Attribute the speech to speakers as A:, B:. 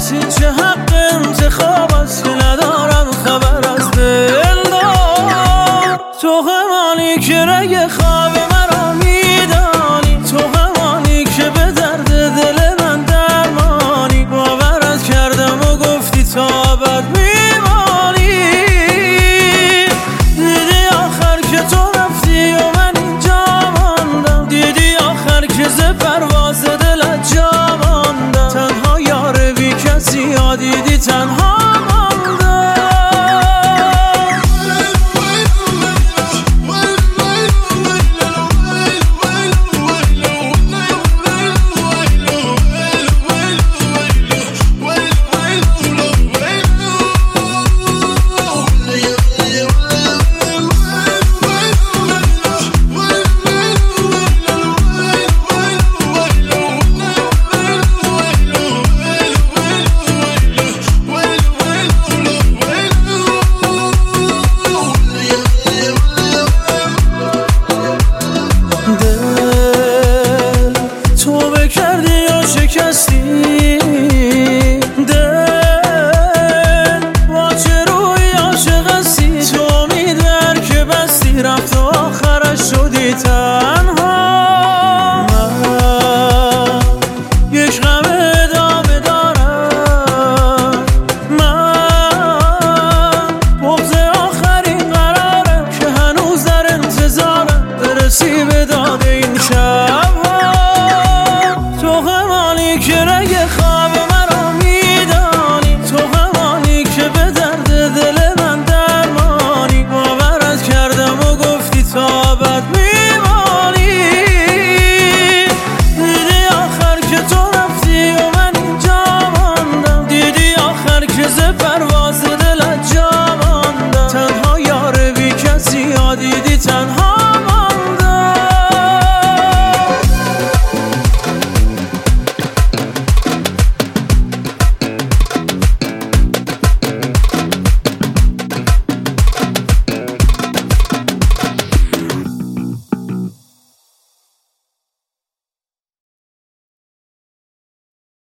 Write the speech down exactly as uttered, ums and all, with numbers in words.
A: است، هیچ حق انتخاب است که ندارم خبر از دلدار. تو همانی که رگ خواب مرا میدانی، تو همانی که به درد دل من درمانی. باورت کردم و گفتی تا ابد میمانی. دیدی آخر که تو رفتی و من اینجا ماندم، دیدی آخر که ز پرواز دلت جا ماندم. تنها یار بی کسی ها دیدی تنها